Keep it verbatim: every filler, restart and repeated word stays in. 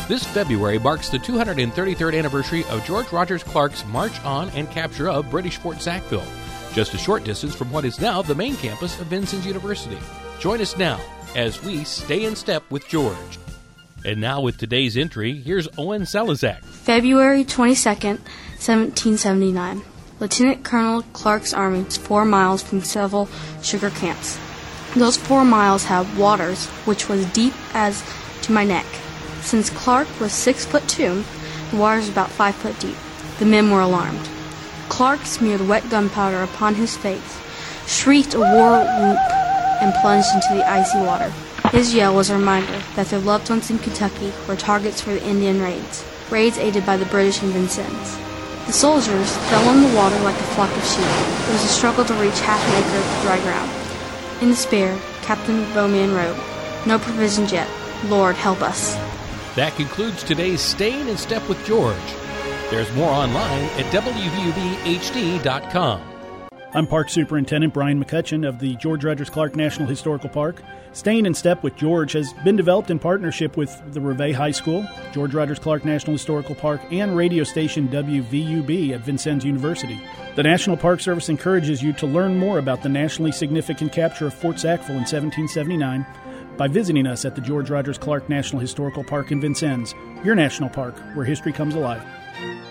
This February marks the two hundred thirty-third anniversary of George Rogers Clark's march on and capture of British Fort Sackville, just a short distance from what is now the main campus of Vincennes University. Join us now as we stay in step with George. And now with today's entry, here's Owen Salazak. February twenty-second, seventeen seventy-nine. Lieutenant Colonel Clark's army is four miles from several sugar camps. Those four miles have waters which was deep as to my neck. Since Clark was six foot two, the waters about five foot deep. The men were alarmed. Clark smeared wet gunpowder upon his face, shrieked a war whoop, and plunged into the icy water. His yell was a reminder that their loved ones in Kentucky were targets for the Indian raids, raids aided by the British in Vincennes. The soldiers fell in the water like a flock of sheep. It was a struggle to reach half an acre of dry ground. In despair, Captain Bowman wrote, "No provisions yet. Lord, help us." That concludes today's Staying in Step with George. There's more online at W V U B H D dot com. I'm Park Superintendent Brian McCutcheon of the George Rogers Clark National Historical Park. Staying in Step with George has been developed in partnership with the Reveille High School, George Rogers Clark National Historical Park, and radio station W V U B at Vincennes University. The National Park Service encourages you to learn more about the nationally significant capture of Fort Sackville in seventeen seventy-nine by visiting us at the George Rogers Clark National Historical Park in Vincennes, your national park where history comes alive.